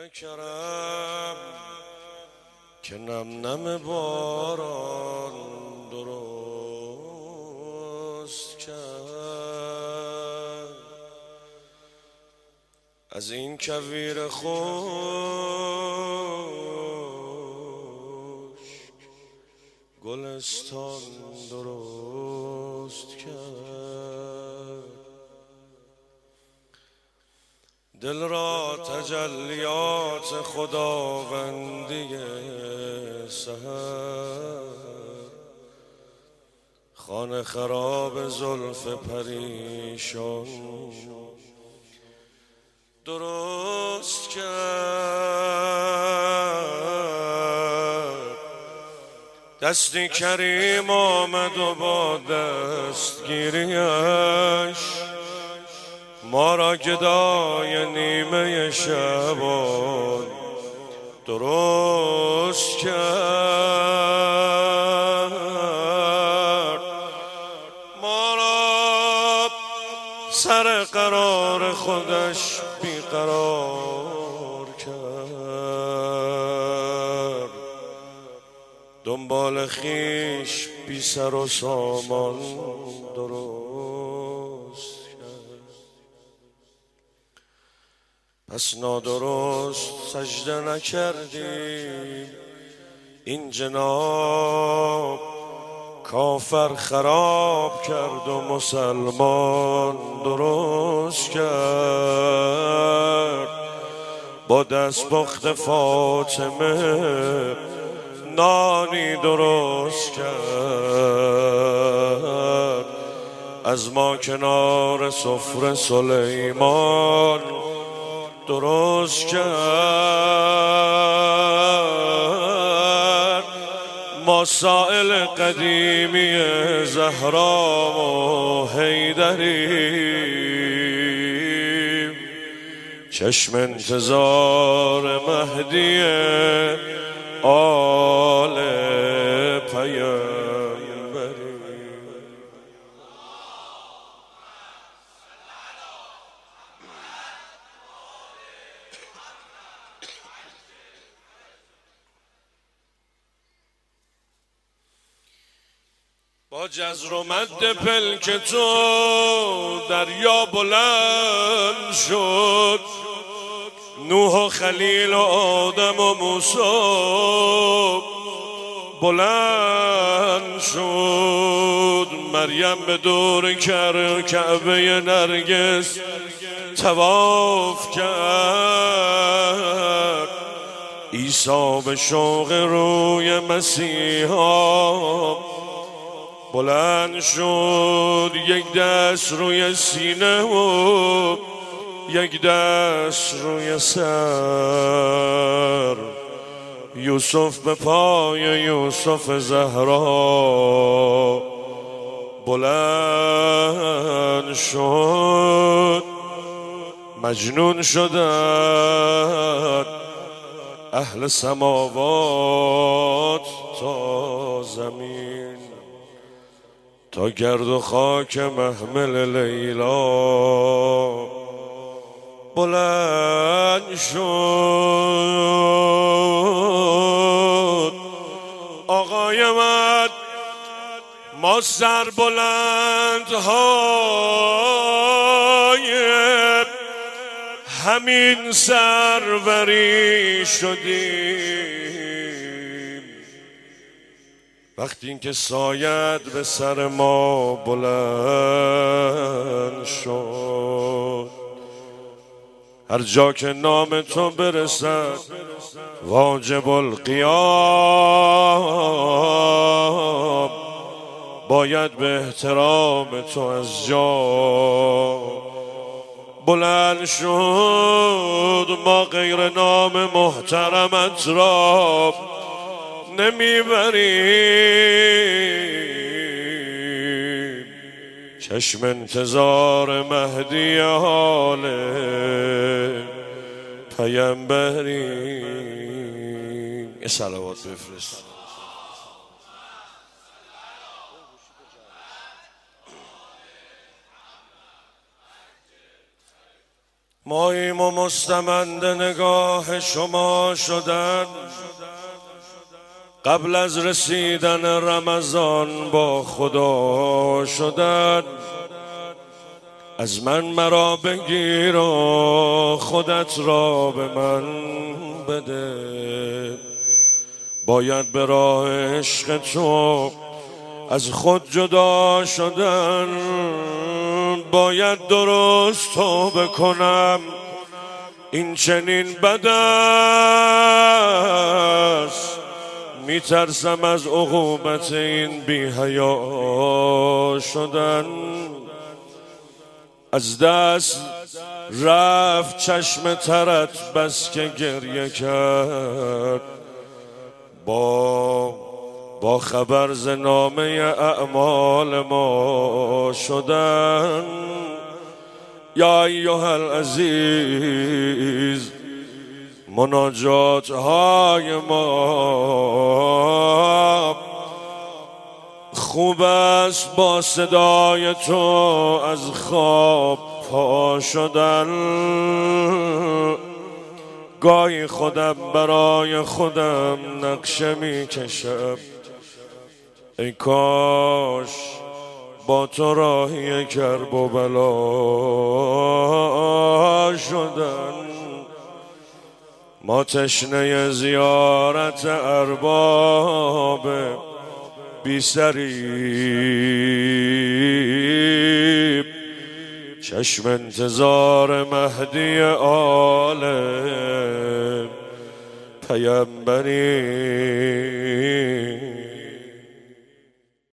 کرم که نم نم باران درست کرد. از این کویر خوش گلستان درست کرد. دل را تجلیات خداوندی سحر خانه خراب زلف پریشان درست کرد. دستی کریم آمد و با دستگیریش ما را گدای نیمه شبان درست کرد. ما را سر قرار خودش بیقرار کرد. دنبال خیش بی سر و سامان درست کرد. پس نادرست سجده نکردیم این جناب کافر خراب کرد و مسلمان درست کرد. با دست پخت فاطمه نانی درست کرد. از ما کنار سفره سلیمان درست کرد. ما سائل قدیمی زهرا و حیدریم چشم انتظار مهدی آل پیامبری. با جزر و مد پلک تو دریا بلند شد. نوح و خلیل و آدم و موسی بلند شد. مریم به دور کعبه نرگس طواف کرد. عیسی به شوق روی مسیحا بلند شد. یک دست روی سینه و یک دست روی سر. یوسف به پای یوسف زهرا بلند شد. مجنون شدند اهل سماوات تا زمین تا گرد و خاک محمل لیلا بلند شد. آقای من ما سر بلندهای همین سروری شدیم. وقتی این که سایت به سر ما بلند شد. هر جا که نام تو برسد واجب القیام باید به احترام تو از جا بلند شد. ما غیر نام محترمت را نمیبریم. چشم انتظار مهدی حال پیامبریم. یه صلوات بفرست. ماییم و مستمند نگاه شما شدن، قبل از رسیدن رمضان با خدا شدن. از من مرا بگیر و خودت را به من بده، باید به راه عشق تو از خود جدا شدن. باید درست توبه کنم، این چنین بد است، میترسم از عقوبت این بی حیا شدن. از دست رفت چشم ترت بس که گریه کرد، با خبر ز نامه اعمال ما شدن. یا ایها العزیز، مناجات های ما خوب است با صدای تو از خواب پا شدن. گاهی خودم برای خودم نقشه می کشم، ای کاش با تو راهی کرب و بلا شدن. ما تشنه زیارت ارباب بی سریب، چشم انتظار مهدی عالم پیمبری.